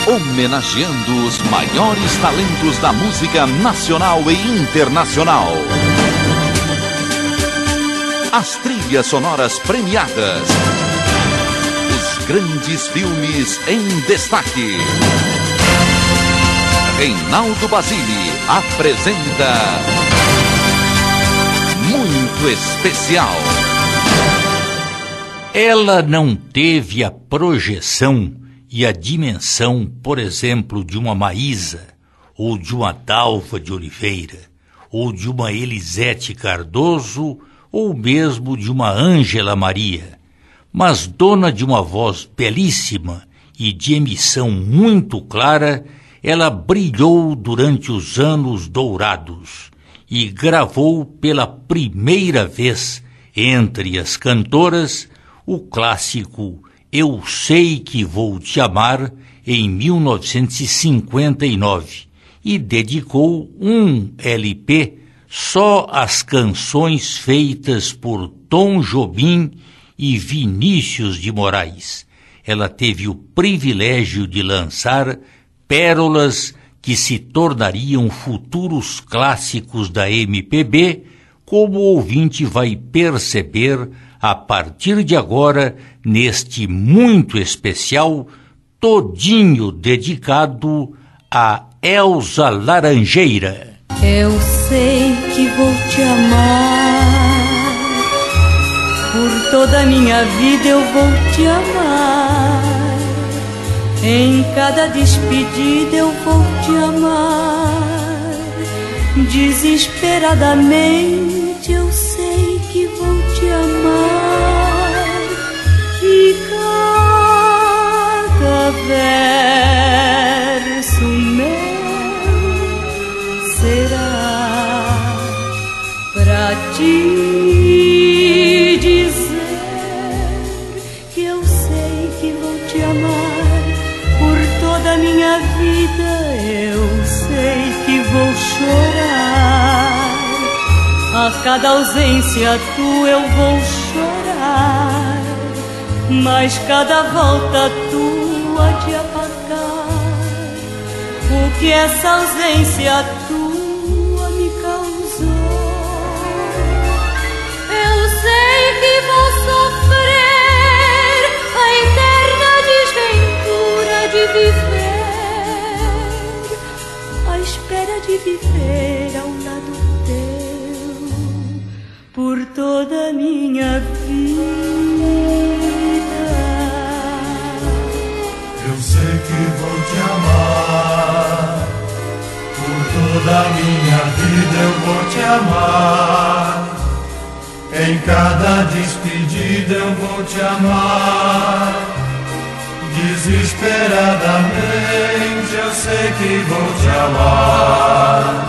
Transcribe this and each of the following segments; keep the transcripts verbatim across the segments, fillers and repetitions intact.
homenageando os maiores talentos da música nacional e internacional. As trilhas sonoras premiadas. Os grandes filmes em destaque. Reinaldo Basile apresenta Muito Especial. Ela não teve a projeção e a dimensão, por exemplo, de uma Maísa, ou de uma Dalva de Oliveira, ou de uma Elisete Cardoso, ou mesmo de uma Ângela Maria, mas dona de uma voz belíssima e de emissão muito clara, ela brilhou durante os anos dourados e gravou pela primeira vez entre as cantoras o clássico Eu Sei Que Vou Te Amar, em mil novecentos e cinquenta e nove, e dedicou um L P só às canções feitas por Tom Jobim e Vinícius de Moraes. Ela teve o privilégio de lançar pérolas que se tornariam futuros clássicos da M P B, como o ouvinte vai perceber a partir de agora, neste muito especial, todinho dedicado a Elza Laranjeira. Eu sei que vou te amar, por toda a minha vida eu vou te amar, em cada despedida eu vou te amar, desesperadamente eu sei que vou te amar, e cada verso meu será pra te dizer que eu sei que vou te amar por toda a minha vida, eu sei que vou chorar. A cada ausência tua eu vou chorar, mas cada volta tua de apagar o que essa ausência tua me causou. Eu sei que vou sofrer a eterna desventura de viver, à espera de viver ao lado por toda a minha vida. Eu sei que vou te amar, por toda a minha vida eu vou te amar, em cada despedida eu vou te amar, desesperadamente eu sei que vou te amar.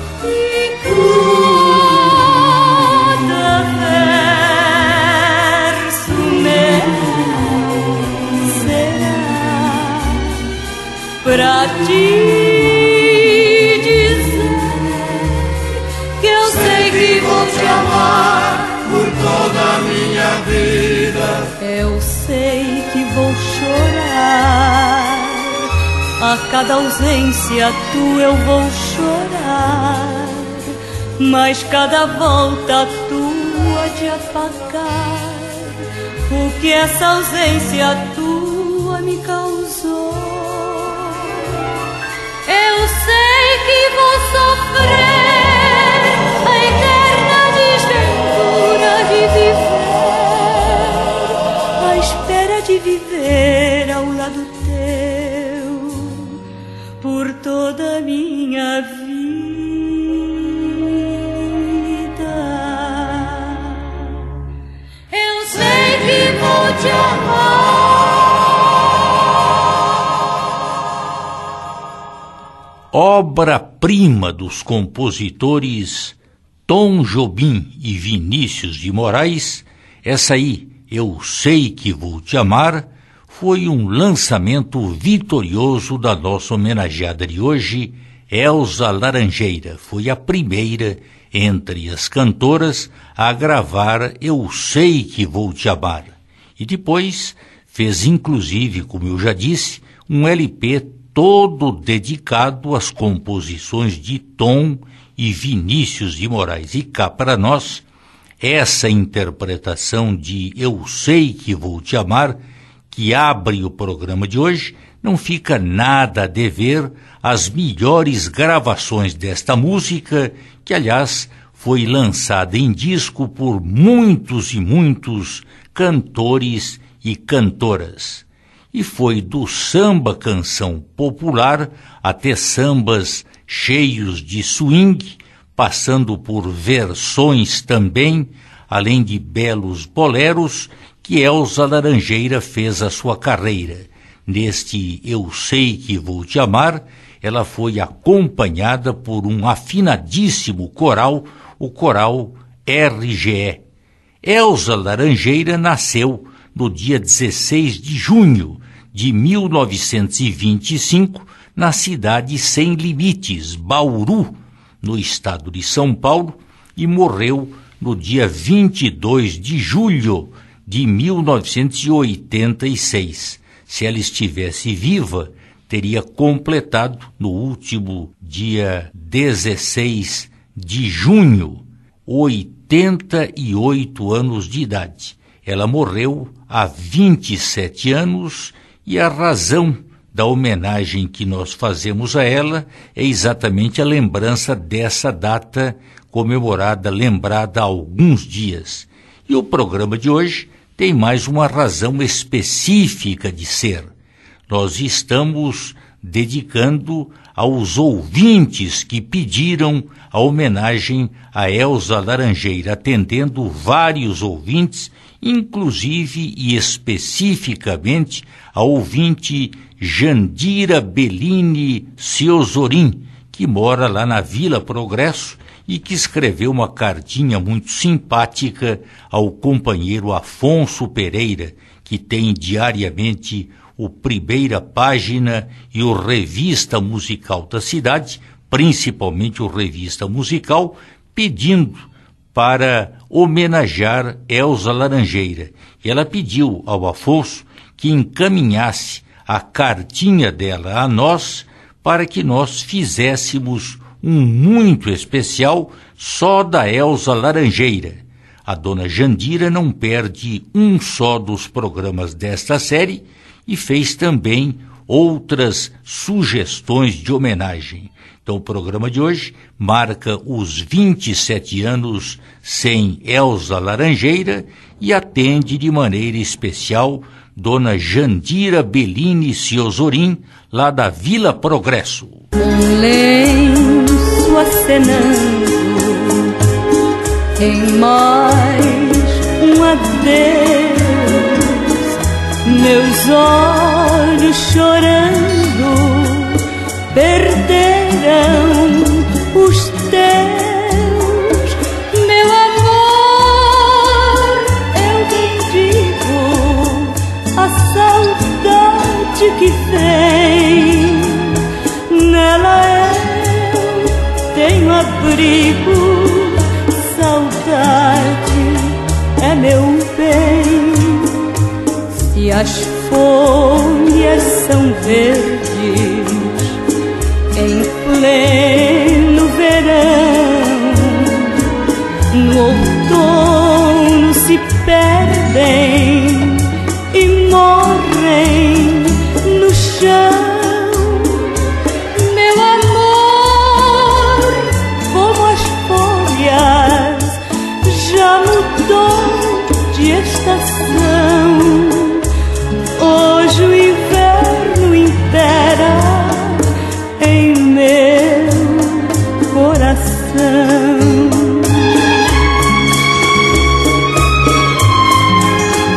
Pra te dizer que eu sei que vou te amar por toda a minha vida. Eu sei que vou chorar, a cada ausência tua eu vou chorar, mas cada volta tua de apagar o que essa ausência tua me causou. Eu sei que vou sofrer a eterna desventura de viver, à espera de viver ao lado teu por toda a minha vida. Eu sei que vou te amar. Obra-prima dos compositores Tom Jobim e Vinícius de Moraes, essa aí, Eu Sei Que Vou Te Amar, foi um lançamento vitorioso da nossa homenageada de hoje, Elza Laranjeira. Foi a primeira entre as cantoras a gravar Eu Sei Que Vou Te Amar. E depois fez inclusive, como eu já disse, um L P todo dedicado às composições de Tom e Vinícius de Moraes. E cá para nós, essa interpretação de Eu Sei Que Vou Te Amar, que abre o programa de hoje, não fica nada a dever às melhores gravações desta música, que aliás foi lançada em disco por muitos e muitos cantores e cantoras. E foi do samba canção popular até sambas cheios de swing, passando por versões também, além de belos boleros, que Elza Laranjeira fez a sua carreira. Neste Eu Sei Que Vou Te Amar, ela foi acompanhada por um afinadíssimo coral, o coral R G E. Elza Laranjeira nasceu no dia dezesseis de junho de mil novecentos e vinte e cinco, na cidade Sem Limites, Bauru, no estado de São Paulo, e morreu no dia vinte e dois de julho de mil novecentos e oitenta e seis. Se ela estivesse viva, teria completado no último dia dezesseis de junho, oitenta e oito anos de idade. Ela morreu há vinte e sete anos e a razão da homenagem que nós fazemos a ela é exatamente a lembrança dessa data comemorada, lembrada há alguns dias. E o programa de hoje tem mais uma razão específica de ser. Nós estamos dedicando aos ouvintes que pediram a homenagem a Elza Laranjeira, atendendo vários ouvintes, inclusive e especificamente a ouvinte Jandira Bellini Ciosorim, que mora lá na Vila Progresso e que escreveu uma cartinha muito simpática ao companheiro Afonso Pereira, que tem diariamente o Primeira Página e o Revista Musical da Cidade, principalmente o Revista Musical, pedindo para homenagear Elza Laranjeira. E ela pediu ao Afonso que encaminhasse a cartinha dela a nós para que nós fizéssemos um muito especial só da Elza Laranjeira. A dona Jandira não perde um só dos programas desta série e fez também outras sugestões de homenagem. Então o programa de hoje marca os vinte e sete anos sem Elza Laranjeira e atende de maneira especial dona Jandira Bellini Ciosorim, lá da Vila Progresso. Um lenço acenando em mais um adeus, meus olhos chorando perderam os teus, meu amor, eu bendigo a saudade que vem, nela eu tenho abrigo, saudade é meu bem. Se as folhas são verdes em pleno verão, no outono se perdem e morrem no chão, meu amor, como as folhas já mudou de estação, hoje o inverno impera em meu coração.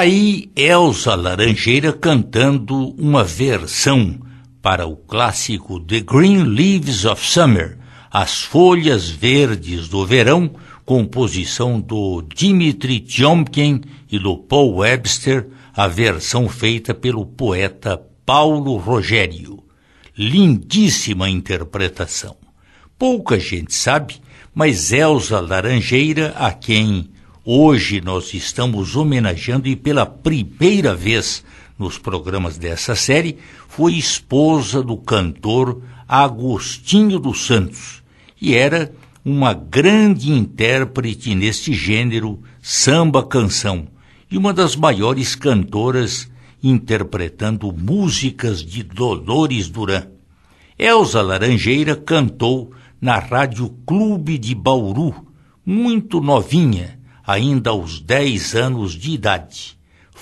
Aí Elza Laranjeira cantando uma versão para o clássico The Green Leaves of Summer, As Folhas Verdes do Verão, composição do Dimitri Tiomkin e do Paul Webster, a versão feita pelo poeta Paulo Rogério. Lindíssima interpretação. Pouca gente sabe, mas Elza Laranjeira, a quem hoje nós estamos homenageando e pela primeira vez nos programas dessa série, foi esposa do cantor Agostinho dos Santos e era uma grande intérprete neste gênero samba-canção e uma das maiores cantoras interpretando músicas de Dolores Duran. Elza Laranjeira cantou na Rádio Clube de Bauru, muito novinha, ainda aos dez anos de idade.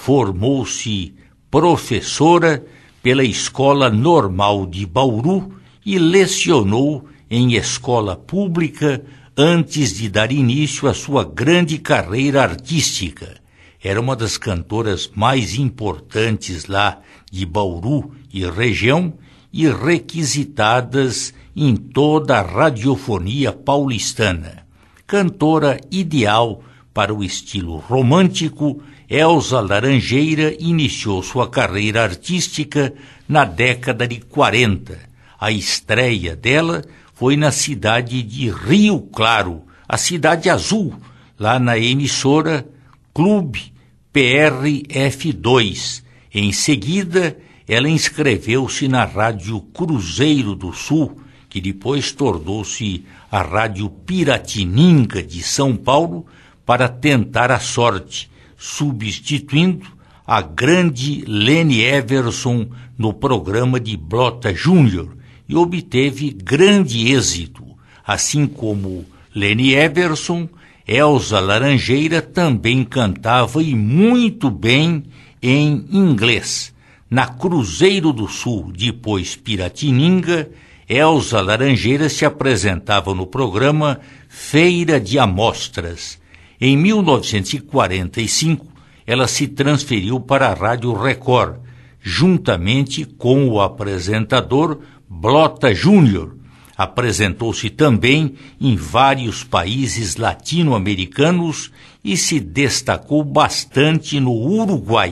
Formou-se professora pela Escola Normal de Bauru e lecionou em escola pública antes de dar início à sua grande carreira artística. Era uma das cantoras mais importantes lá de Bauru e região e requisitadas em toda a radiofonia paulistana. Cantora ideal para o estilo romântico, Elza Laranjeira iniciou sua carreira artística na década de quarenta. A estreia dela foi na cidade de Rio Claro, a Cidade Azul, lá na emissora Clube P R F dois. Em seguida, ela inscreveu-se na Rádio Cruzeiro do Sul, que depois tornou-se a Rádio Piratininga de São Paulo, para tentar a sorte, substituindo a grande Lene Everson no programa de Blota Júnior, e obteve grande êxito. Assim como Lene Everson, Elza Laranjeira também cantava e muito bem em inglês. Na Cruzeiro do Sul, depois Piratininga, Elza Laranjeira se apresentava no programa Feira de Amostras. Em mil novecentos e quarenta e cinco, ela se transferiu para a Rádio Record, juntamente com o apresentador Blota Júnior. Apresentou-se também em vários países latino-americanos e se destacou bastante no Uruguai.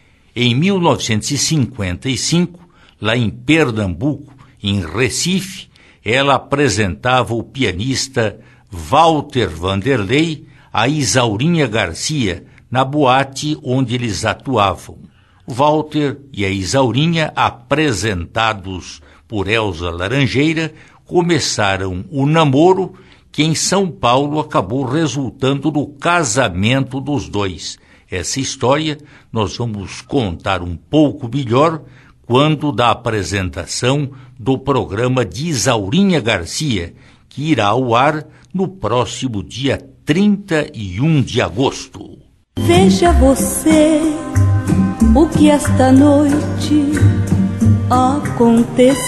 Em mil novecentos e cinquenta e cinco, lá em Pernambuco, em Recife, ela apresentava o pianista Walter Vanderlei a Isaurinha Garcia na boate onde eles atuavam. Walter e a Isaurinha, apresentados por Elza Laranjeira, começaram o namoro que em São Paulo acabou resultando no casamento dos dois. Essa história nós vamos contar um pouco melhor quando da apresentação do programa de Isaurinha Garcia, que irá ao ar no próximo dia trinta e um de agosto. Veja você o que esta noite aconteceu.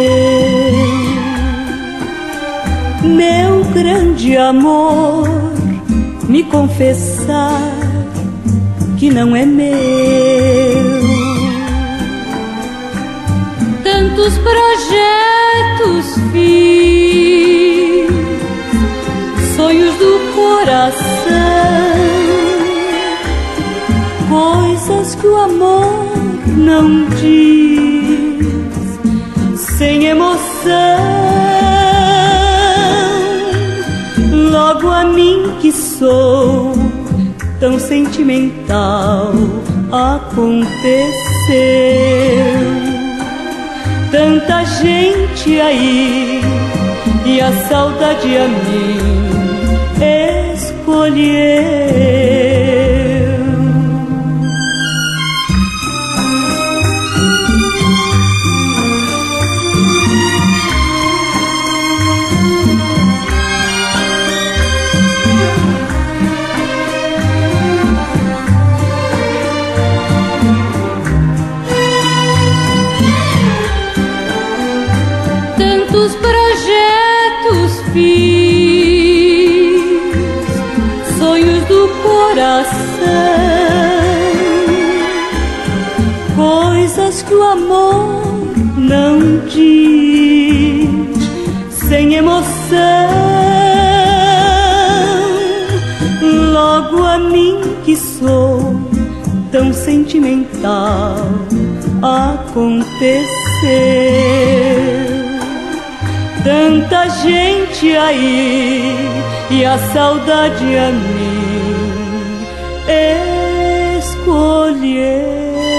Meu grande amor, me confessar que não é meu. Tantos projetos fiz, sonhos do coração, coisas que o amor não diz, sem emoção. Logo a mim que sou tão sentimental, aconteceu. Tanta gente aí e a saudade a mim escolheu. Tantos projetos fiz, sonhos do coração, amor não diz sem emoção. Logo a mim que sou tão sentimental aconteceu. Tanta gente aí e a saudade a mim escolheu.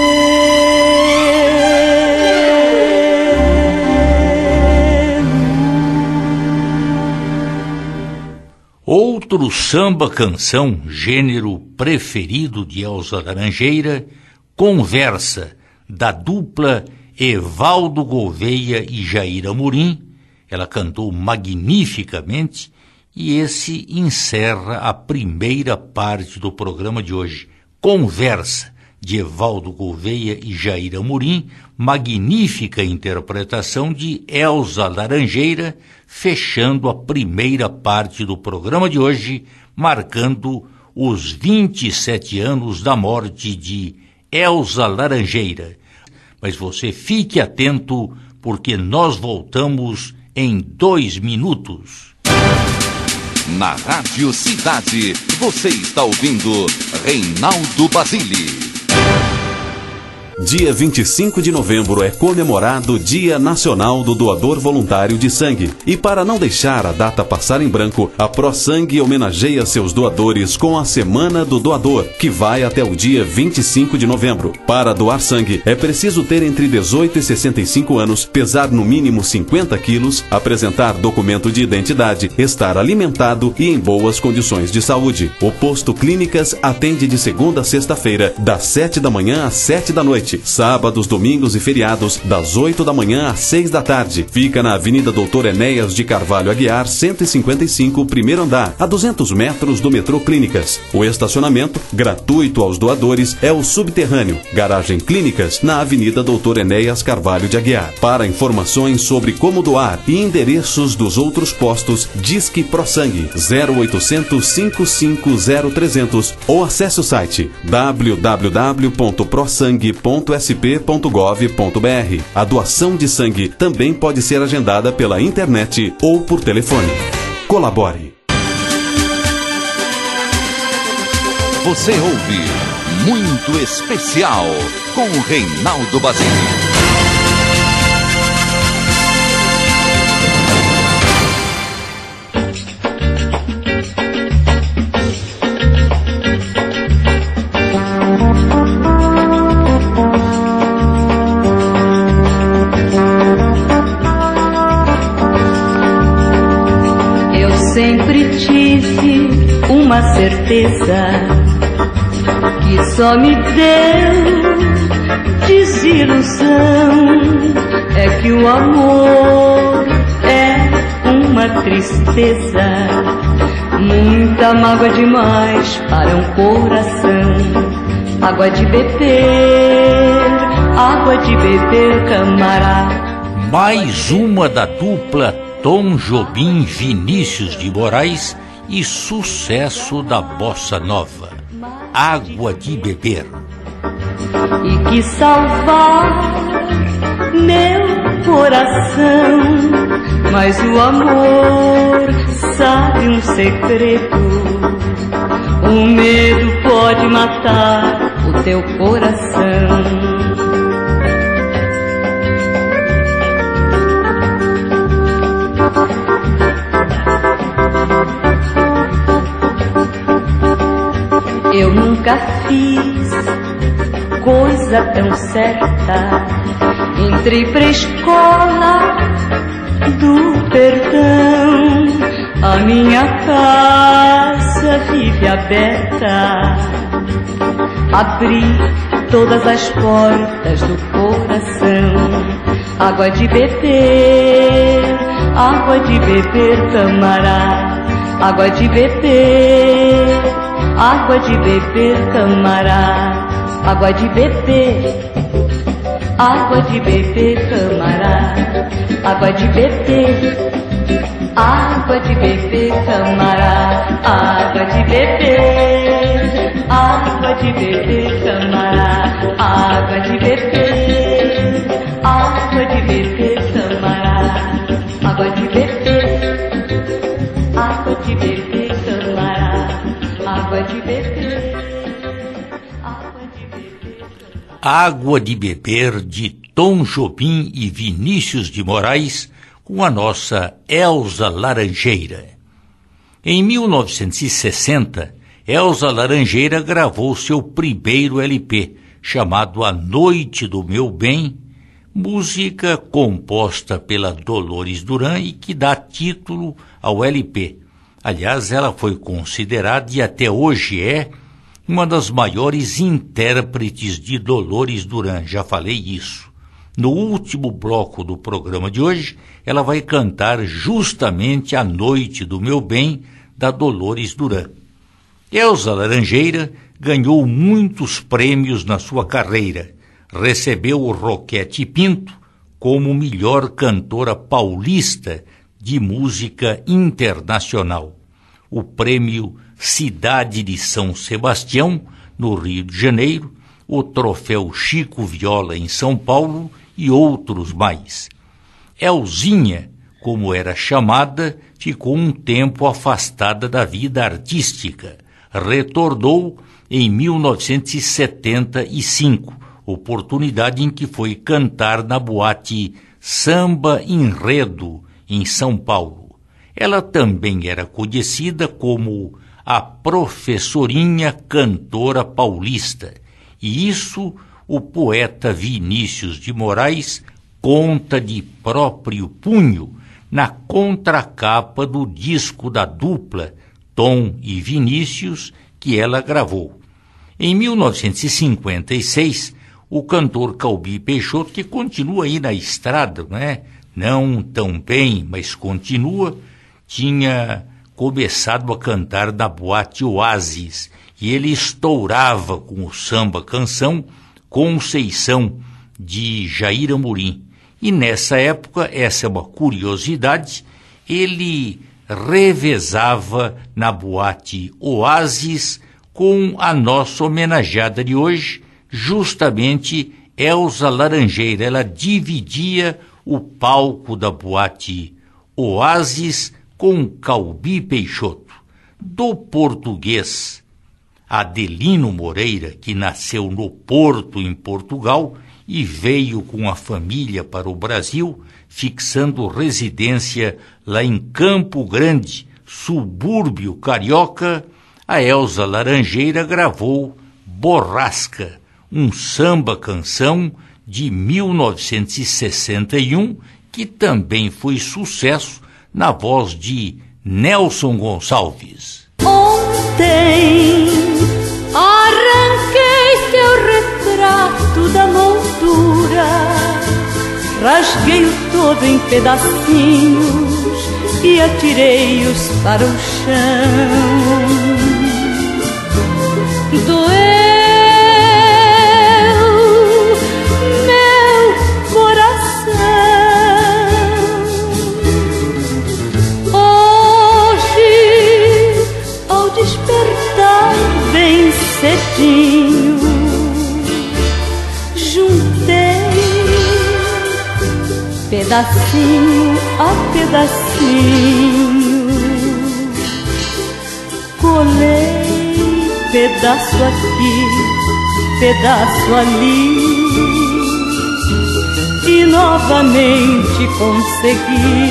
Outro samba-canção, gênero preferido de Elza Laranjeira, Conversa, da dupla Evaldo Gouveia e Jair Amorim. Ela cantou magnificamente e esse encerra a primeira parte do programa de hoje. Conversa, de Evaldo Gouveia e Jair Amorim, magnífica interpretação de Elza Laranjeira, fechando a primeira parte do programa de hoje, marcando os vinte e sete anos da morte de Elza Laranjeira. Mas você fique atento, porque nós voltamos em dois minutos. Na Rádio Cidade, você está ouvindo Reinaldo Basile. Dia vinte e cinco de novembro é comemorado o Dia Nacional do Doador Voluntário de Sangue. E para não deixar a data passar em branco, a ProSangue homenageia seus doadores com a Semana do Doador, que vai até o dia vinte e cinco de novembro. Para doar sangue, é preciso ter entre dezoito e sessenta e cinco anos, pesar no mínimo cinquenta quilos, apresentar documento de identidade, estar alimentado e em boas condições de saúde. O Posto Clínicas atende de segunda a sexta-feira, das sete da manhã às sete da noite. Sábados, domingos e feriados, das oito da manhã às seis da tarde. Fica na Avenida Doutor Enéas de Carvalho Aguiar, cento e cinquenta e cinco, primeiro andar, a duzentos metros do metrô Clínicas. O estacionamento, gratuito aos doadores, é o subterrâneo. Garagem Clínicas, na Avenida Doutor Enéas Carvalho de Aguiar. Para informações sobre como doar e endereços dos outros postos, Disque ProSangue zero oitocentos, cinco cinco zero, trezentos ou acesse o site w w w ponto prosangue ponto s p ponto gov ponto b r. A doação de sangue também pode ser agendada pela internet ou por telefone. Colabore. Você ouve Muito Especial com o Reinaldo Basile. Sempre tive uma certeza que só me deu desilusão. É que o amor é uma tristeza, muita mágoa demais para um coração. Água de beber, água de beber, camará. Mais uma da dupla Tom Jobim, Vinícius de Moraes, e sucesso da bossa nova, Água de Beber. E que salvar meu coração, mas o amor sabe um segredo. O medo pode matar o teu coração. Eu nunca fiz coisa tão certa. Entrei pra escola do perdão. A minha casa vive aberta. Abri todas as portas do coração. Água de beber, água de beber, camará. Água de beber, água de beber, camará. Água de beber, água de beber, camará. Água de beber, água de beber, camará. Água de beber, água de beber, camará. Água de beber, Água de Beber, de Tom Jobim e Vinícius de Moraes, com a nossa Elza Laranjeira. Em mil novecentos e sessenta, Elza Laranjeira gravou seu primeiro L P, chamado A Noite do Meu Bem, música composta pela Dolores Duran e que dá título ao L P. Aliás, ela foi considerada e até hoje é uma das maiores intérpretes de Dolores Duran, já falei isso. No último bloco do programa de hoje, ela vai cantar justamente A Noite do Meu Bem, da Dolores Duran. Elza Laranjeira ganhou muitos prêmios na sua carreira. Recebeu o Roquete Pinto como melhor cantora paulista de música internacional. O prêmio Cidade de São Sebastião, no Rio de Janeiro, o troféu Chico Viola em São Paulo e outros mais. Elzinha, como era chamada, ficou um tempo afastada da vida artística. Retornou em mil novecentos e setenta e cinco, oportunidade em que foi cantar na boate Samba Enredo, em São Paulo. Ela também era conhecida como a professorinha cantora paulista, e isso o poeta Vinícius de Moraes conta de próprio punho na contracapa do disco da dupla Tom e Vinícius que ela gravou. Em mil novecentos e cinquenta e seis, o cantor Calbi Peixoto, que continua aí na estrada, né? Não tão bem, mas continua, tinha começado a cantar na boate Oasis, e ele estourava com o samba canção Conceição, de Jair Amorim. E nessa época, essa é uma curiosidade, ele revezava na boate Oasis com a nossa homenageada de hoje, justamente Elza Laranjeira. Ela dividia o palco da boate Oasis com Calbi Peixoto. Do português Adelino Moreira, que nasceu no Porto, em Portugal, e veio com a família para o Brasil, fixando residência lá em Campo Grande, subúrbio carioca, a Elza Laranjeira gravou Borrasca, um samba-canção de mil novecentos e sessenta e um, que também foi sucesso na voz de Nelson Gonçalves. Ontem arranquei teu retrato da moldura, rasguei-o todo em pedacinhos e atirei-os para o chão. Doeu meu coração. Hoje, ao despertar bem cedinho, juntei pedacinho a pedacinho, colei pedaço aqui, pedaço ali, e novamente consegui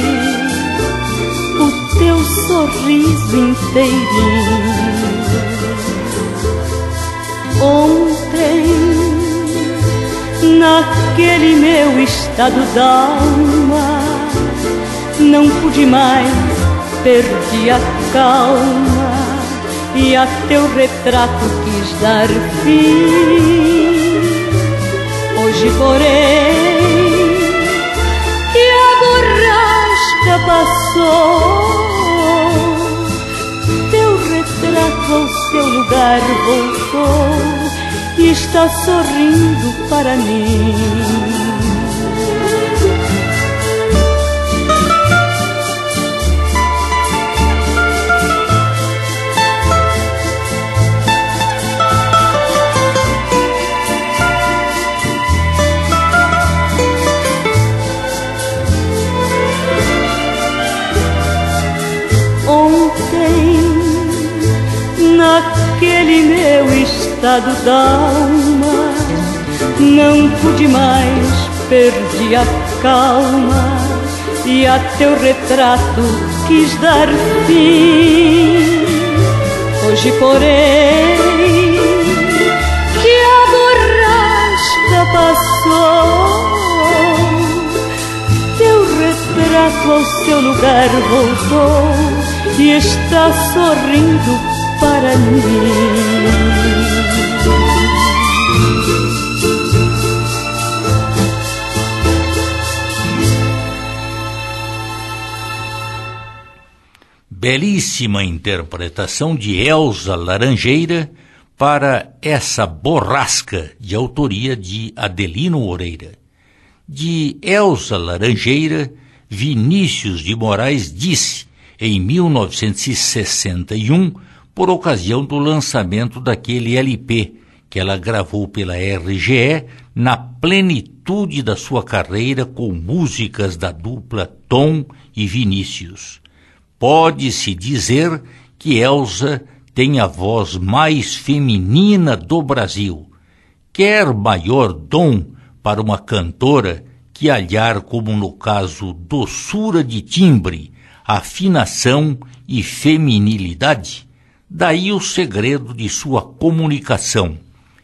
o teu sorriso inteirinho. Ontem, naquele meu estado d'alma, não pude mais, perdi a calma, e a teu retrato quis dar fim. Hoje, porém, que a borrasca passou, teu retrato ao seu lugar voltou e está sorrindo para mim. Naquele meu estado d'alma, não pude mais, perdi a calma e a teu retrato quis dar fim. Hoje, porém, que a borrasca passou, teu retrato ao seu lugar voltou e está sorrindo para mim. Belíssima interpretação de Elza Laranjeira para essa borrasca, de autoria de Adelino Moreira. De Elza Laranjeira, Vinícius de Moraes disse, em mil novecentos e sessenta e um, por ocasião do lançamento daquele L P que ela gravou pela R G E na plenitude da sua carreira com músicas da dupla Tom e Vinícius. Pode-se dizer que Elza tem a voz mais feminina do Brasil. Quer maior dom para uma cantora que aliar, como no caso, doçura de timbre, afinação e feminilidade? Daí o segredo de sua comunicação.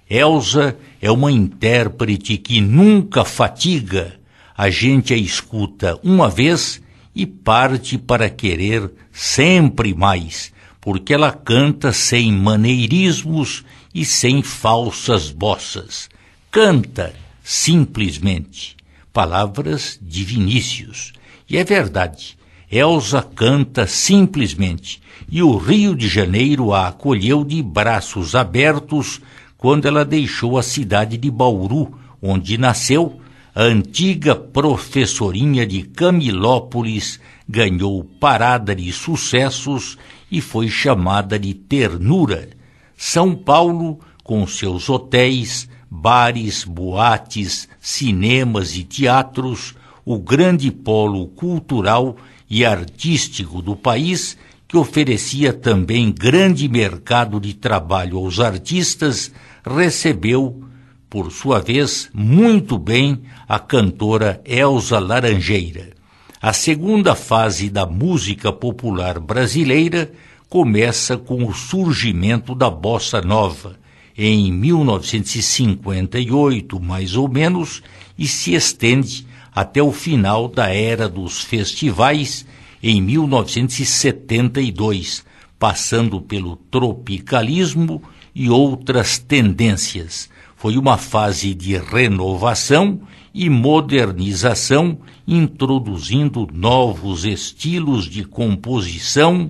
Elza é uma intérprete que nunca fatiga. A gente a escuta uma vez e parte para querer sempre mais, porque ela canta sem maneirismos e sem falsas bossas. Canta simplesmente. Palavras de Vinícius. E é verdade, Elza canta simplesmente, e o Rio de Janeiro a acolheu de braços abertos quando ela deixou a cidade de Bauru, onde nasceu. A antiga professorinha de Camilópolis ganhou parada de sucessos e foi chamada de Ternura. São Paulo, com seus hotéis, bares, boates, cinemas e teatros, o grande polo cultural e artístico do país, que oferecia também grande mercado de trabalho aos artistas, recebeu, por sua vez, muito bem a cantora Elza Laranjeira. A segunda fase da música popular brasileira começa com o surgimento da bossa nova, em mil novecentos e cinquenta e oito, mais ou menos, e se estende até o final da era dos festivais, em mil novecentos e setenta e dois, passando pelo tropicalismo e outras tendências. Foi uma fase de renovação e modernização, introduzindo novos estilos de composição,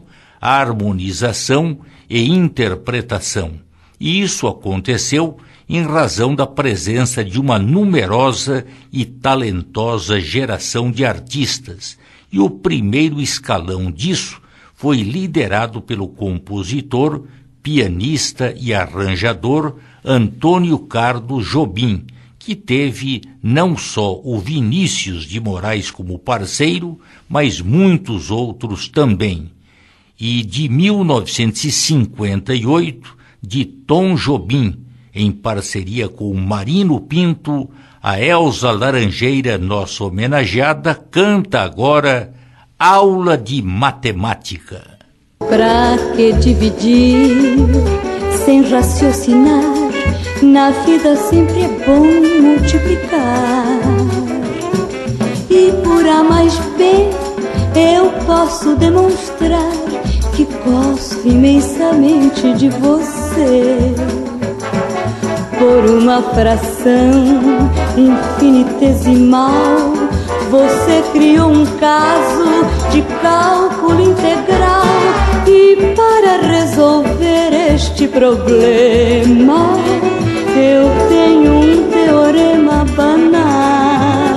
harmonização e interpretação. E isso aconteceu em razão da presença de uma numerosa e talentosa geração de artistas. E o primeiro escalão disso foi liderado pelo compositor, pianista e arranjador Antônio Carlos Jobim, que teve não só o Vinícius de Moraes como parceiro, mas muitos outros também. E de mil novecentos e cinquenta e oito, de Tom Jobim, em parceria com Marino Pinto, a Elza Laranjeira, nossa homenageada, canta agora Aula de Matemática. Pra que dividir sem raciocinar? Na vida sempre é bom multiplicar. E por A mais B eu posso demonstrar que gosto imensamente de você. Por uma fração infinitesimal você criou um caso de cálculo integral. E para resolver este problema eu tenho um teorema banal.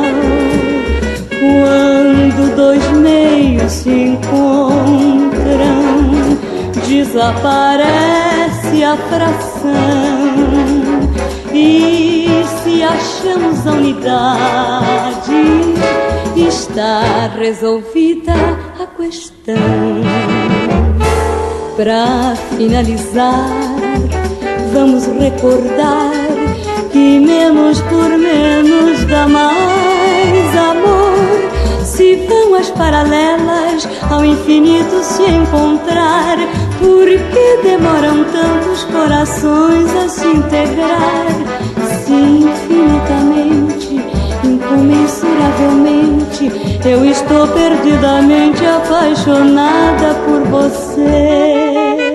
Quando dois meios se encontram, desaparece a fração. E se achamos a unidade, está resolvida a questão. Para finalizar, vamos recordar que menos por menos dá mais amor. Se vão as paralelas ao infinito se encontrar, por que demoram tantos corações a se integrar? Se infinitamente, incomensuravelmente, eu estou perdidamente apaixonada por você.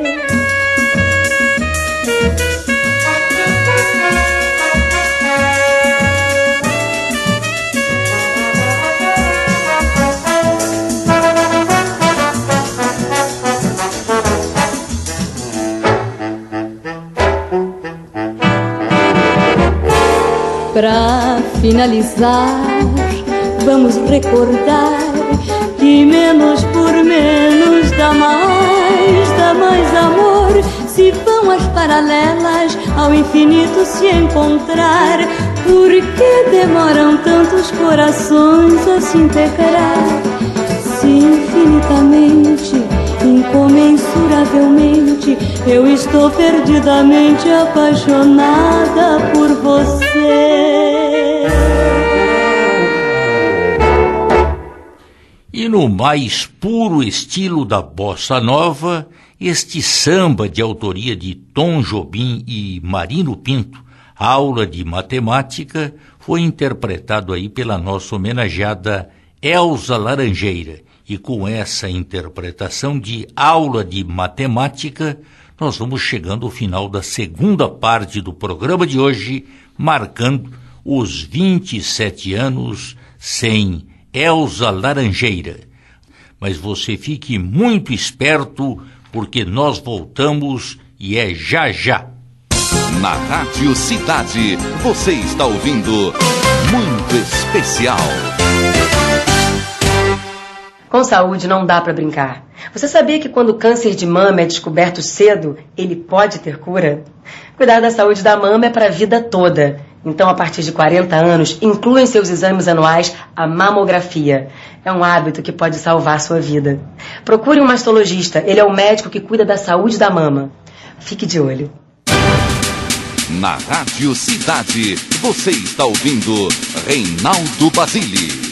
Pra finalizar, vamos recordar que menos por menos dá mais, dá mais amor. Se vão as paralelas ao infinito se encontrar, por que demoram tantos corações a se integrar? Se infinitamente, incomensuravelmente, eu estou perdidamente apaixonada por você. E no mais puro estilo da bossa nova, este samba de autoria de Tom Jobim e Marino Pinto, Aula de Matemática, foi interpretado aí pela nossa homenageada Elza Laranjeira. E com essa interpretação de Aula de Matemática, nós vamos chegando ao final da segunda parte do programa de hoje, marcando os vinte e sete anos sem Elza Laranjeira. Mas você fique muito esperto, porque nós voltamos e é já já. Na Rádio Cidade, você está ouvindo Muito Especial. Com saúde não dá para brincar. Você sabia que quando o câncer de mama é descoberto cedo, ele pode ter cura? Cuidar da saúde da mama é para a vida toda. Então, a partir de quarenta anos, inclua em seus exames anuais a mamografia. É um hábito que pode salvar sua vida. Procure um mastologista, ele é o médico que cuida da saúde da mama. Fique de olho. Na Rádio Cidade, você está ouvindo Reinaldo Basile.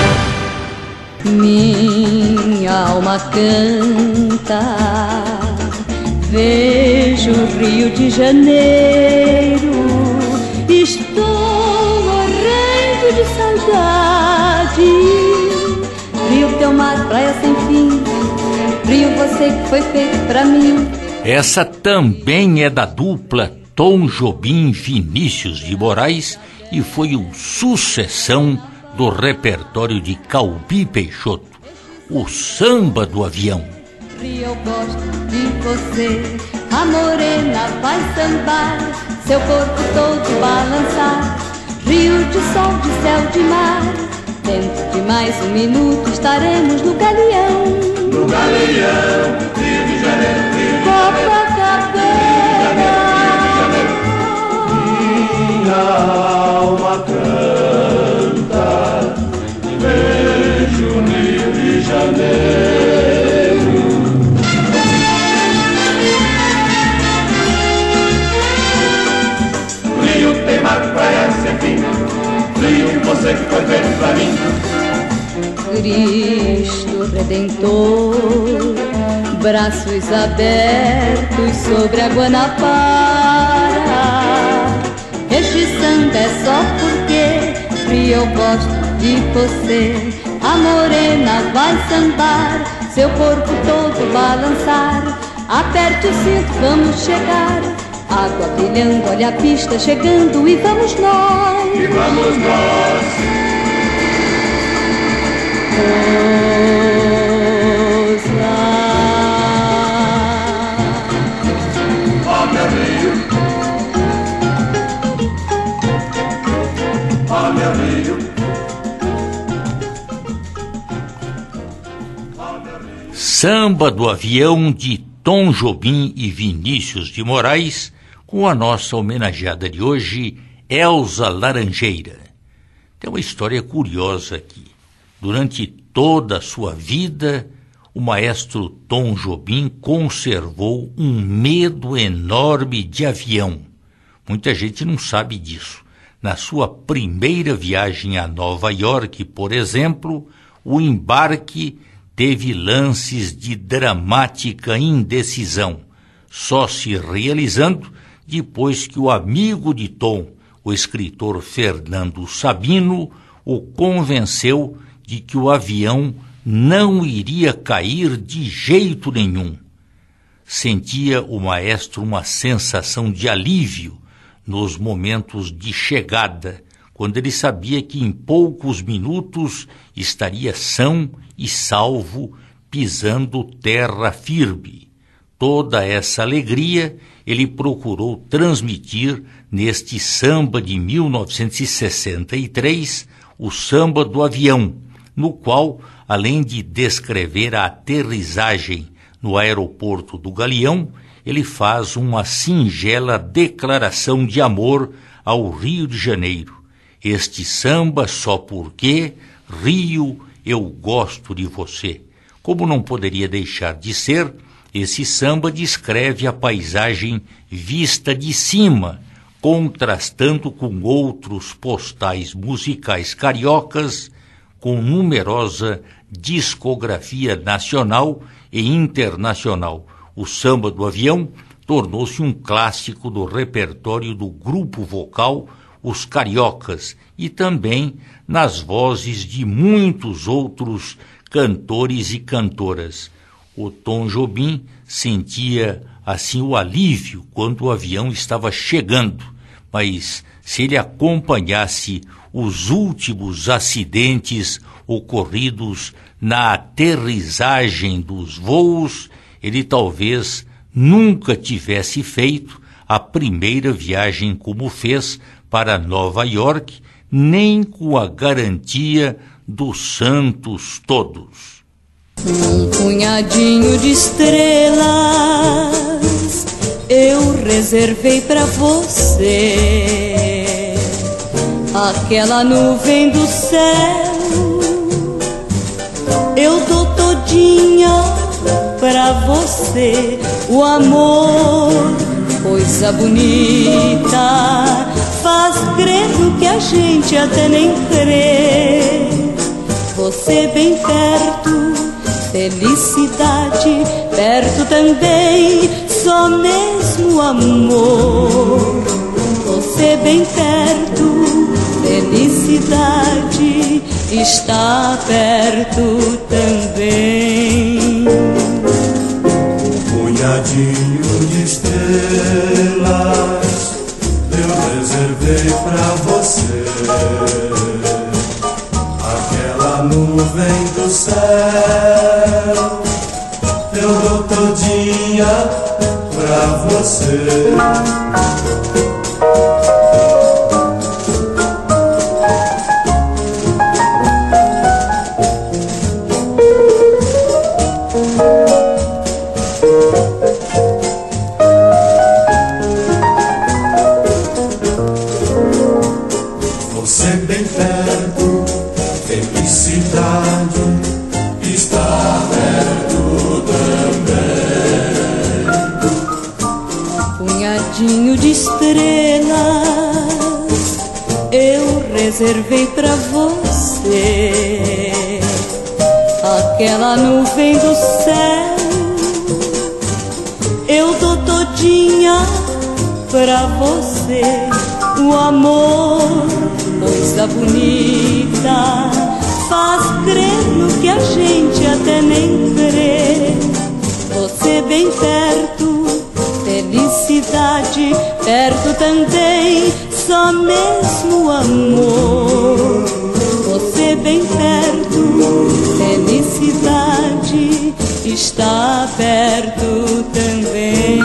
Minha alma canta, vejo o Rio de Janeiro, estou morrendo de saudade. Rio, teu mar, praia sem fim, Rio, você que foi feito pra mim. Essa também é da dupla Tom Jobim Vinícius de Moraes e foi um sucessão do repertório de Calbi Peixoto, o Samba do Avião. Rio, eu gosto de você, a morena vai sambar, seu corpo todo balançar. Rio de sol, de céu, de mar, dentro de mais um minuto estaremos no galeão. No galeão, Rio de Janeiro, Rio de Copacabana. Minha alma canta, vejo o Rio de Janeiro. Rio tem mar, praia sem fim, Rio, você que foi feito pra mim. Cristo Redentor, braços abertos sobre a Guanabara. Este samba é só porque Rio, eu gosto de você. A morena vai sambar, seu corpo todo balançar. Aperte o cinto, vamos chegar. Água brilhando, olha a pista chegando e vamos nós. E vamos nós. Ó meu Rio, ó meu Rio, Samba do Avião de Tom Jobim e Vinícius de Moraes, com a nossa homenageada de hoje, Elza Laranjeira. Tem uma história curiosa aqui. Durante toda a sua vida, o maestro Tom Jobim conservou um medo enorme de avião. Muita gente não sabe disso, Na sua primeira viagem a Nova York, por exemplo, o embarque teve lances de dramática indecisão, só se realizando depois que o amigo de Tom, o escritor Fernando Sabino, o convenceu de que o avião não iria cair de jeito nenhum. Sentia o maestro uma sensação de alívio nos momentos de chegada, quando ele sabia que em poucos minutos estaria são e salvo, pisando terra firme. Toda essa alegria ele procurou transmitir neste samba de mil novecentos e sessenta e três, o Samba do Avião, no qual, além de descrever a aterrissagem no aeroporto do Galeão, ele faz uma singela declaração de amor ao Rio de Janeiro. Este samba só porque, Rio, eu gosto de você. Como não poderia deixar de ser, esse samba descreve a paisagem vista de cima, contrastando com outros postais musicais cariocas, com numerosa discografia nacional e internacional. O Samba do Avião tornou-se um clássico do repertório do grupo vocal Os Cariocas e também nas vozes de muitos outros cantores e cantoras. O Tom Jobim sentia assim o alívio quando o avião estava chegando, mas se ele acompanhasse os últimos acidentes ocorridos na aterrissagem dos voos, ele talvez nunca tivesse feito a primeira viagem como fez para Nova York, nem com a garantia dos santos todos. Um punhadinho de estrelas eu reservei pra você, aquela nuvem do céu eu dou todinha pra você. O amor, coisa bonita, faz crer no que a gente até nem crê. Você bem perto, felicidade, perto também, só mesmo amor. Você bem perto, felicidade, está perto também. Um punhadinho de estrelas eu reservei pra você, aquela nuvem do céu eu dou todinha pra você. Você bem perto, felicidade está perto também. Punhadinho de estrelas eu reservei pra você, aquela nuvem do céu eu dou todinha pra você. O amor, coisa bonita, faz crer no que a gente até nem crê. Você bem perto, felicidade, perto também, só mesmo amor. Você bem perto, felicidade, está perto também.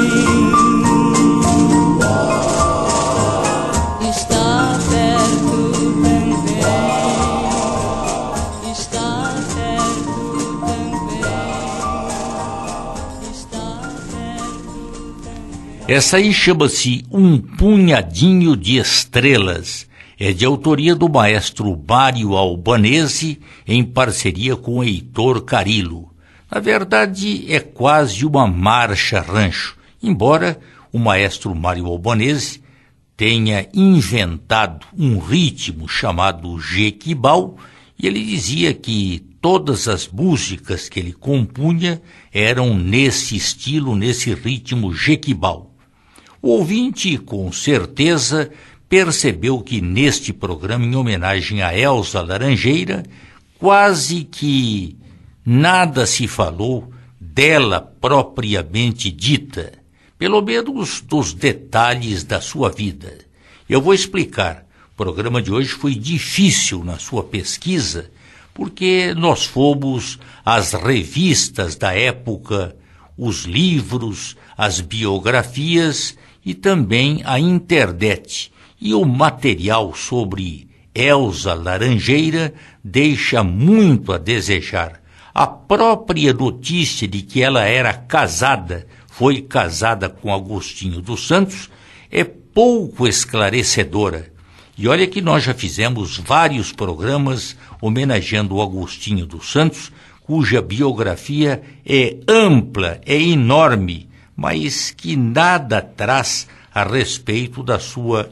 Essa aí chama-se Um Punhadinho de Estrelas. É de autoria do maestro Mário Albanese, em parceria com Heitor Carilo. Na verdade, é quase uma marcha rancho, embora o maestro Mário Albanese tenha inventado um ritmo chamado jequibau, e ele dizia que todas as músicas que ele compunha eram nesse estilo, nesse ritmo jequibau. O ouvinte, com certeza, percebeu que neste programa, em homenagem a Elza Laranjeira, quase que nada se falou dela propriamente dita, pelo menos dos detalhes da sua vida. Eu vou explicar. O programa de hoje foi difícil na sua pesquisa, porque nós fomos às revistas da época, os livros, as biografias e também a internet. E o material sobre Elza Laranjeira deixa muito a desejar. A própria notícia de que ela era casada, foi casada com Agostinho dos Santos, é pouco esclarecedora. E olha que nós já fizemos vários programas homenageando o Agostinho dos Santos, cuja biografia é ampla, é enorme, mas que nada traz a respeito da sua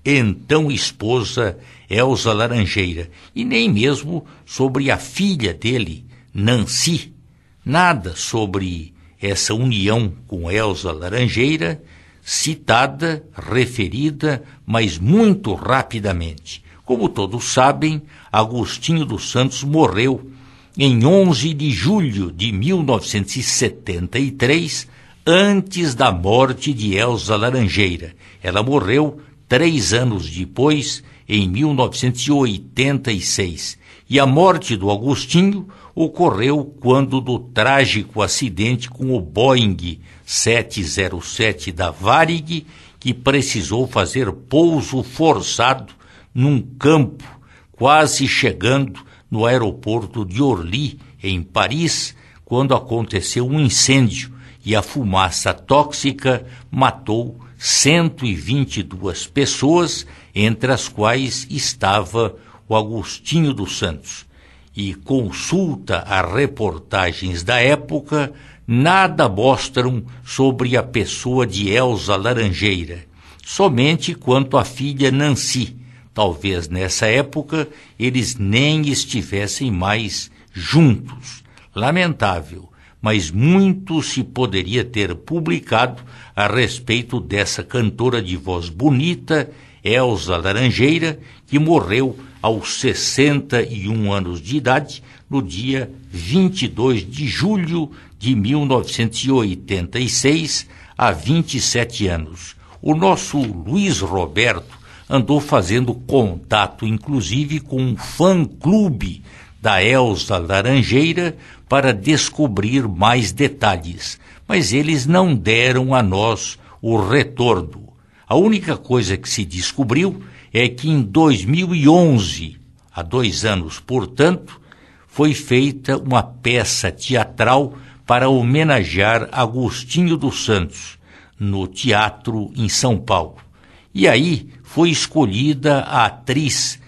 então esposa Elza Laranjeira, e nem mesmo sobre a filha dele, Nancy. Nada sobre essa união com Elza Laranjeira, citada, referida, mas muito rapidamente. Como todos sabem, Agostinho dos Santos morreu em onze de julho de mil novecentos e setenta e três, antes da morte de Elza Laranjeira. Ela morreu três anos depois, em mil novecentos e oitenta e seis. E a morte do Agostinho ocorreu quando do trágico acidente com o Boeing sete zero sete da Varig, que precisou fazer pouso forçado num campo, quase chegando no aeroporto de Orly, em Paris, quando aconteceu um incêndio e a fumaça tóxica matou cento e vinte e duas pessoas, entre as quais estava o Agostinho dos Santos. E consulta as reportagens da época, nada mostram sobre a pessoa de Elza Laranjeira, somente quanto à filha Nancy. Talvez nessa época eles nem estivessem mais juntos. Lamentável, mas muito se poderia ter publicado a respeito dessa cantora de voz bonita, Elza Laranjeira, que morreu aos sessenta e um anos de idade, no dia vinte e dois de julho de mil novecentos e oitenta e seis, há vinte e sete anos. O nosso Luiz Roberto andou fazendo contato, inclusive, com um fã-clube da Elza Laranjeira para descobrir mais detalhes, mas eles não deram a nós o retorno. A única coisa que se descobriu é que em dois mil e onze, há dois anos, portanto, foi feita uma peça teatral para homenagear Agostinho dos Santos, no teatro em São Paulo. E aí foi escolhida a atriz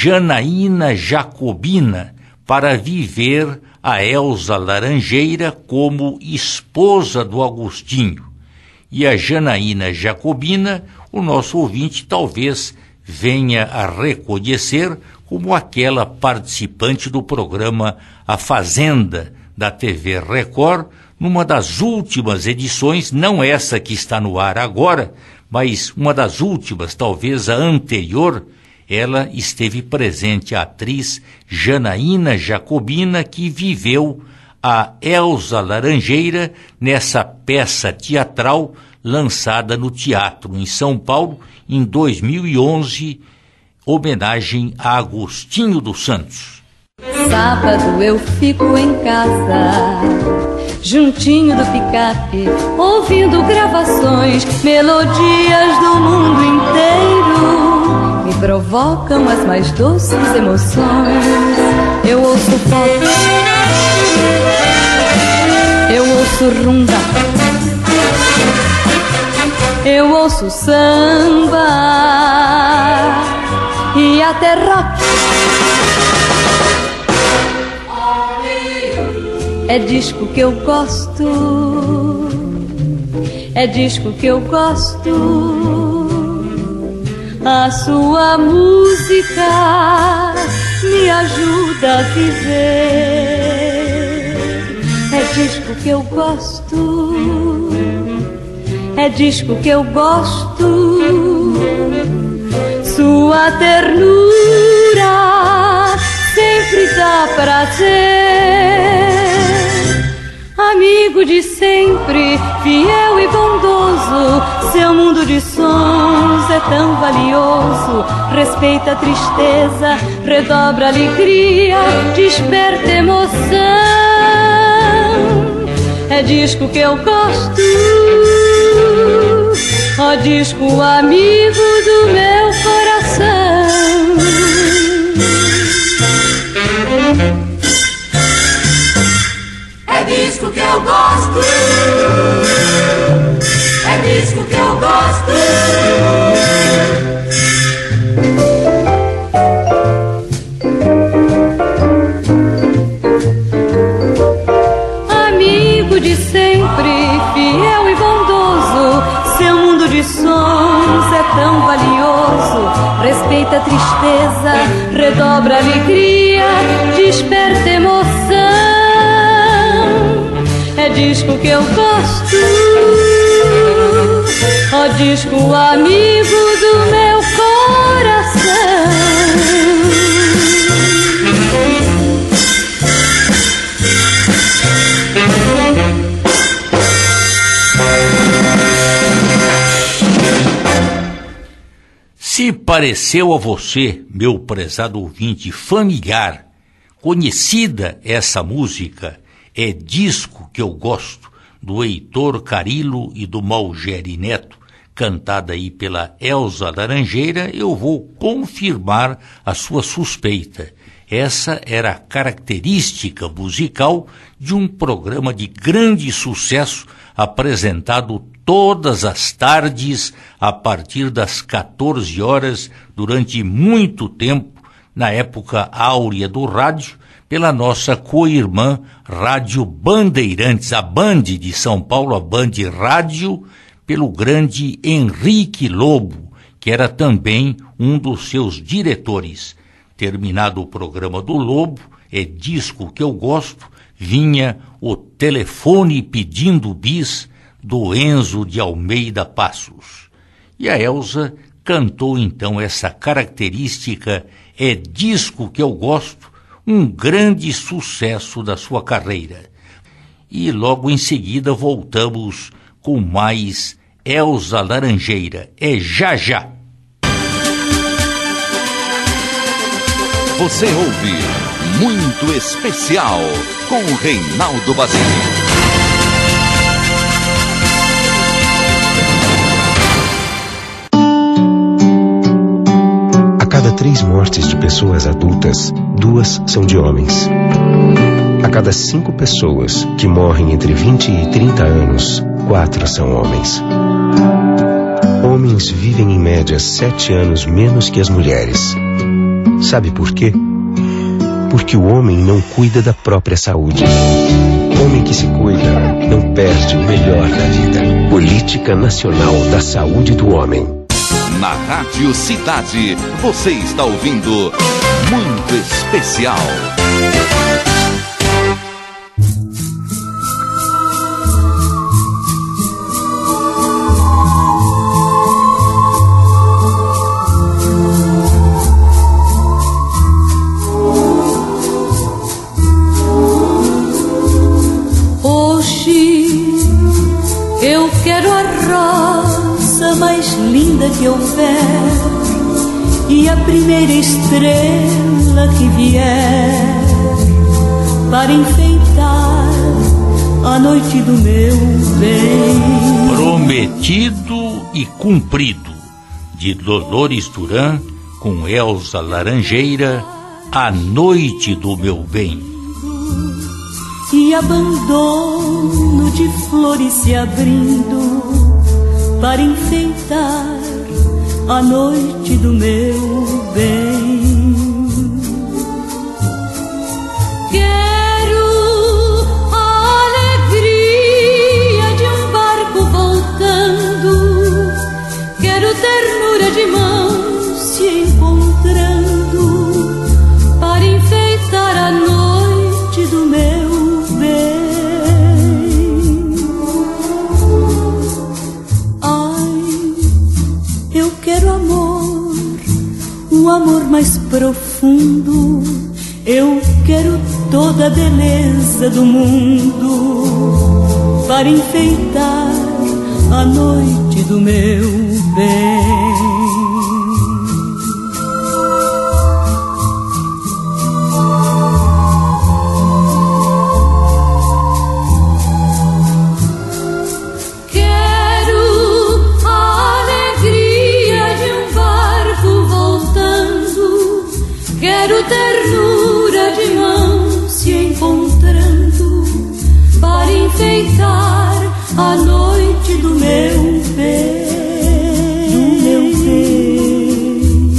Janaína Jacobina para viver a Elza Laranjeira como esposa do Agostinho. E a Janaína Jacobina, o nosso ouvinte talvez venha a reconhecer como aquela participante do programa A Fazenda, da T V Record, numa das últimas edições, não essa que está no ar agora, mas uma das últimas, talvez a anterior. Ela esteve presente, a atriz Janaína Jacobina, que viveu a Elza Laranjeira nessa peça teatral lançada no teatro em São Paulo em dois mil e onze, homenagem a Agostinho dos Santos. Sábado eu fico em casa, juntinho do picape, ouvindo gravações, melodias do mundo inteiro. Me provocam as mais doces emoções. Eu ouço pop, eu ouço rumba, eu ouço samba e até rock. É disco que eu gosto, é disco que eu gosto. A sua música me ajuda a viver. É disco que eu gosto, é disco que eu gosto. Sua ternura sempre dá prazer. Amigo de sempre, fiel e bondoso, seu mundo de sons é tão valioso. Respeita a tristeza, redobra a alegria, desperta emoção. É disco que eu gosto, ó disco amigo do meu coração. É disco que eu gosto, é disco que eu gosto. Amigo de sempre, fiel e bondoso, seu mundo de sons é tão valioso. Respeita a tristeza, redobra a alegria, desperta emoção. É disco que eu gosto, ó disco amigo do meu coração. Se pareceu a você, meu prezado ouvinte, familiar, conhecida essa música, é disco que eu gosto, do Heitor Carilo e do Malgeri Neto, cantada aí pela Elza Laranjeira, eu vou confirmar a sua suspeita. Essa era a característica musical de um programa de grande sucesso apresentado todas as tardes a partir das quatorze horas durante muito tempo, na época áurea do rádio, pela nossa co-irmã Rádio Bandeirantes, a Band de São Paulo, a Band Rádio, pelo grande Henrique Lobo, que era também um dos seus diretores. Terminado o programa do Lobo, é disco que eu gosto, vinha o Telefone Pedindo Bis, do Enzo de Almeida Passos. E a Elza cantou então essa característica, é disco que eu gosto, um grande sucesso da sua carreira. E logo em seguida voltamos com mais Elza Laranjeira. É já já. Você ouve Muito Especial com Reinaldo Basile. A cada três mortes de pessoas adultas, duas são de homens. A cada cinco pessoas que morrem entre vinte e trinta anos, quatro são homens. Homens vivem em média sete anos menos que as mulheres. Sabe por quê? Porque o homem não cuida da própria saúde. Homem que se cuida não perde o melhor da vida. Política Nacional da Saúde do Homem. Na Rádio Cidade, você está ouvindo Muito Especial. Hoje eu quero a rosa mais linda que houver e a primeira estrela que vier para enfeitar a noite do meu bem. Prometido e cumprido, de Dolores Duran com Elza Laranjeira, A Noite do Meu Bem. E abandono de flores se abrindo para enfeitar a noite do meu bem. Quero a alegria de um barco voltando, quero ternura de mãos mundo, eu quero toda a beleza do mundo para enfeitar a noite do meu bem. Quero ternura de mãos se encontrando para enfeitar a noite do meu bem, do meu bem.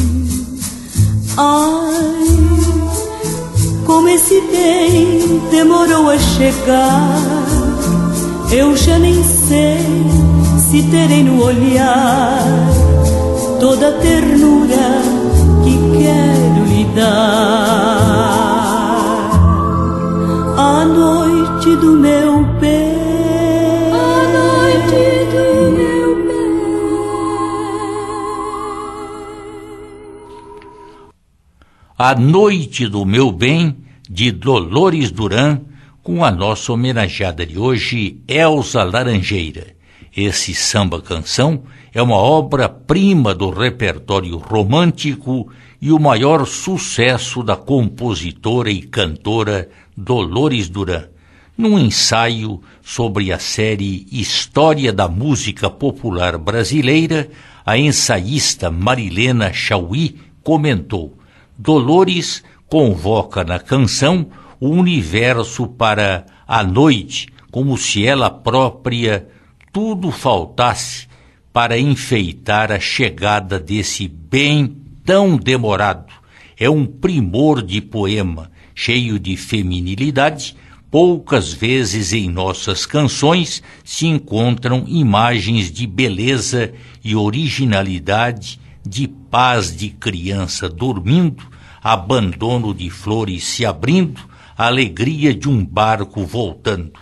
Ai, como esse bem demorou a chegar, eu já nem sei se terei no olhar toda a ternura que quero lhe dar. A noite do meu bem, a noite do meu bem. A Noite do Meu Bem, de Dolores Duran, com a nossa homenageada de hoje, Elza Laranjeira. Esse samba-canção é uma obra-prima do repertório romântico e o maior sucesso da compositora e cantora Dolores Duran. Num ensaio sobre a série História da Música Popular Brasileira, a ensaísta Marilena Chauí comentou: Dolores convoca na canção o universo para a noite, como se ela própria tudo faltasse para enfeitar a chegada desse bem tão demorado. É um primor de poema, cheio de feminilidade. Poucas vezes em nossas canções se encontram imagens de beleza e originalidade, de paz de criança dormindo, abandono de flores se abrindo, alegria de um barco voltando.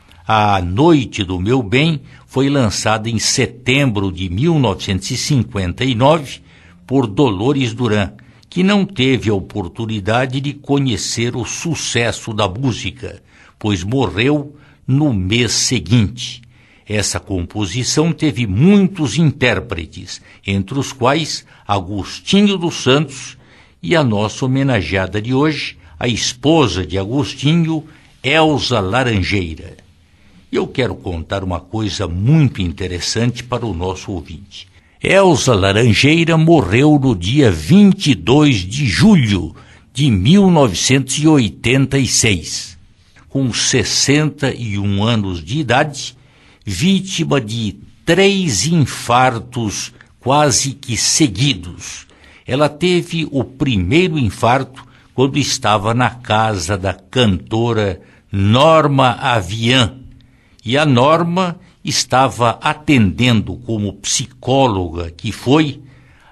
A Noite do Meu Bem foi lançada em setembro de mil novecentos e cinquenta e nove por Dolores Duran, que não teve a oportunidade de conhecer o sucesso da música, pois morreu no mês seguinte. Essa composição teve muitos intérpretes, entre os quais Agostinho dos Santos e a nossa homenageada de hoje, a esposa de Agostinho, Elza Laranjeira. E eu quero contar uma coisa muito interessante para o nosso ouvinte. Elza Laranjeira morreu no dia vinte e dois de julho de mil novecentos e oitenta e seis, com sessenta e um anos de idade, vítima de três infartos quase que seguidos. Ela teve o primeiro infarto quando estava na casa da cantora Norma Avian, e a Norma estava atendendo como psicóloga, que foi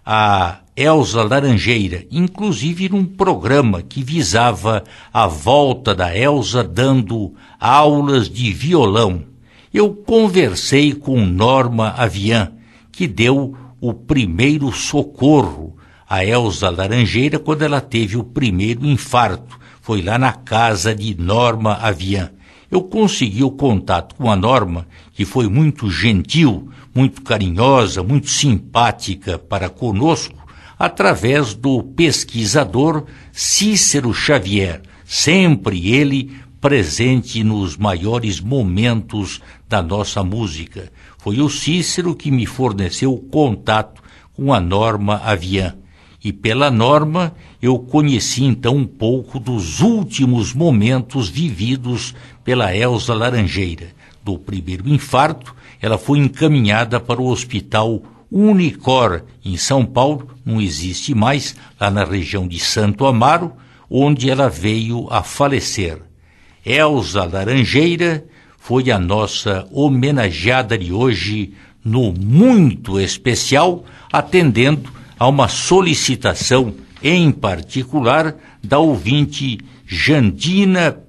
a Elza Laranjeira, inclusive num programa que visava a volta da Elza dando aulas de violão. Eu conversei com Norma Avian, que deu o primeiro socorro a Elza Laranjeira quando ela teve o primeiro infarto. Foi lá na casa de Norma Avian. Eu consegui o contato com a Norma, que foi muito gentil, muito carinhosa, muito simpática para conosco, através do pesquisador Cícero Xavier, sempre ele presente nos maiores momentos da nossa música. Foi o Cícero que me forneceu o contato com a Norma Avian. E pela Norma eu conheci então um pouco dos últimos momentos vividos pela Elza Laranjeira. Do primeiro infarto, ela foi encaminhada para o Hospital Unicor, em São Paulo, não existe mais, lá na região de Santo Amaro, onde ela veio a falecer. Elza Laranjeira foi a nossa homenageada de hoje no Muito Especial, atendendo a uma solicitação em particular da ouvinte Jandina,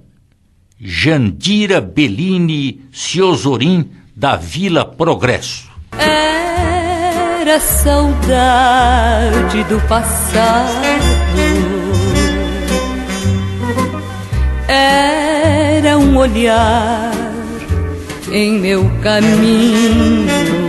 Jandira Bellini Ciosorim, da Vila Progresso. Era saudade do passado, Era um olhar em meu caminho,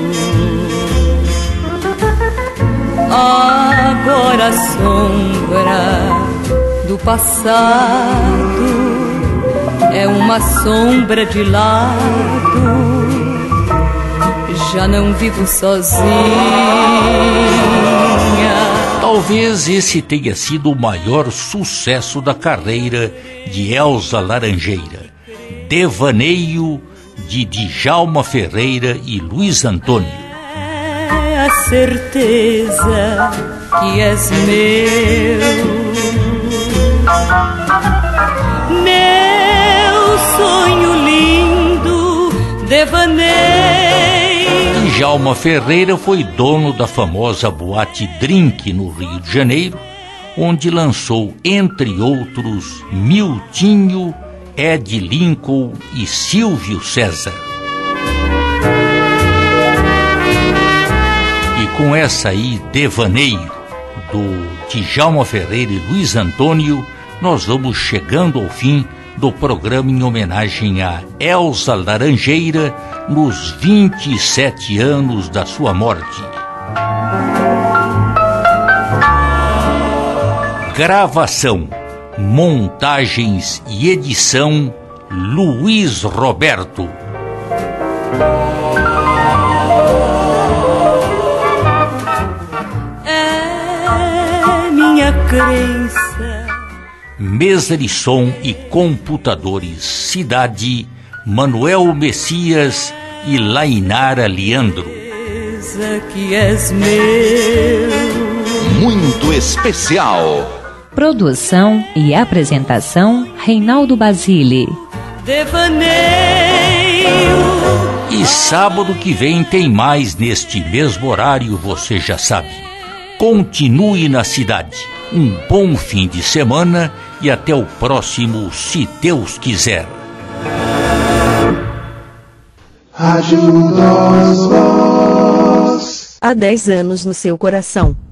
agora a sombra do passado é uma sombra de lado. Já não vivo sozinha. Talvez esse tenha sido o maior sucesso da carreira de Elza Laranjeira, Devaneio, de Djalma Ferreira e Luiz Antônio. É a certeza que és meu, meu sonho lindo, devaneio. Djalma Ferreira foi dono da famosa boate Drink no Rio de Janeiro, onde lançou, entre outros, Miltinho, Ed Lincoln e Silvio César. E com essa aí, Devaneio, do Djalma Ferreira e Luiz Antônio, nós vamos chegando ao fim do programa em homenagem a Elza Laranjeira nos vinte e sete anos da sua morte. Gravação, montagens e edição Luiz Roberto. É minha crença. Mesa de som e computadores, Cidade, Manuel Messias e Lainara Leandro. Que és meu. Muito especial. Produção e apresentação, Reinaldo Basile. Devaneio. E sábado que vem tem mais neste mesmo horário, você já sabe. Continue na cidade. Um bom fim de semana e até o próximo, se Deus quiser. Ajuda-os vós. Há dez anos no seu coração.